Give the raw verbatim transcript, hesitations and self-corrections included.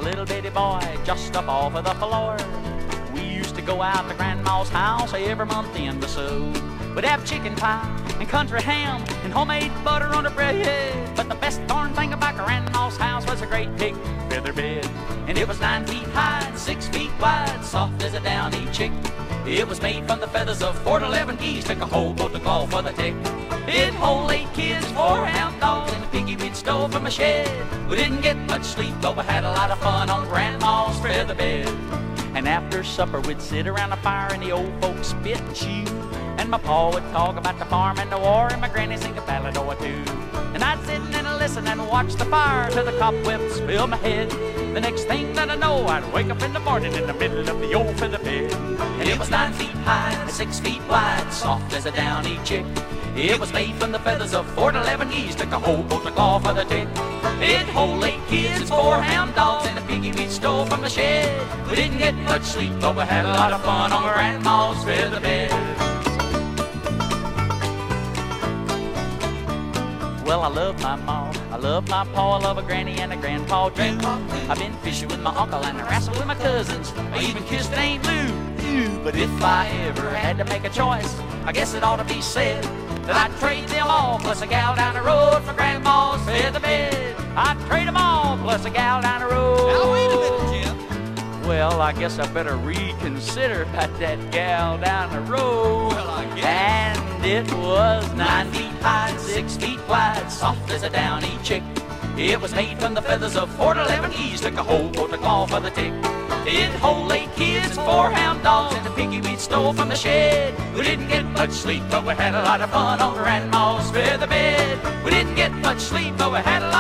little bitty boy just up off of the floor. We used to go out to Grandma's house every month in the so. We'd have chicken pie and country ham and homemade butter on the bread. But the best darn thing about Grandma's house was a great big feather bed. And it was nine feet high and six feet wide, soft as a downy chick. It was made from the feathers of four to eleven geese, took a whole boat to call for the tick. It hold eight kids, four hound dogs, and a piggy we'd stole from a shed. We didn't get much sleep, but we had a lot of fun on Grandma's feather bed. And after supper we'd sit around the fire and the old folks spit and chew. And my pa would talk about the farm and the war, and my granny sing a ballad or two. And I'd sit and listen and watch the fire till the cobwebs fill my head. The next thing that I know, I'd wake up in the morning in the middle of the old feather bed. And it was nine feet high and six feet wide, soft as a downy chick. It was made from the feathers of four to eleven geese, took a whole boat to call for the tick. It hold eight kids, four hound dogs, and a piggy we stole from the shed. We didn't get much sleep, but we had a lot of fun on Grandma's feather bed. Well, I love my ma, I love my pa, I love a granny and a grandpa too. I've been fishing with my uncle and I wrestled with my cousins. I even kissed Aunt Lou. Ew, but if I ever had to make a choice, I guess it ought to be said that I'd trade them all plus a gal down the road for Grandma's feather bed. I'd trade them all plus a gal down the road. Now wait a minute, Jim. Well, I guess I better reconsider about that gal down the road. Well, I guess. And it was nine feet high and six feet wide, soft as a downy chick. It was made from the feathers of four to eleven geese, took a whole boat to call for the tick. It hold eight kids and four hound dogs, and a piggy we stole from the shed. We didn't get much sleep, but we had a lot of fun on Grandma's feather bed. We didn't get much sleep, but we had a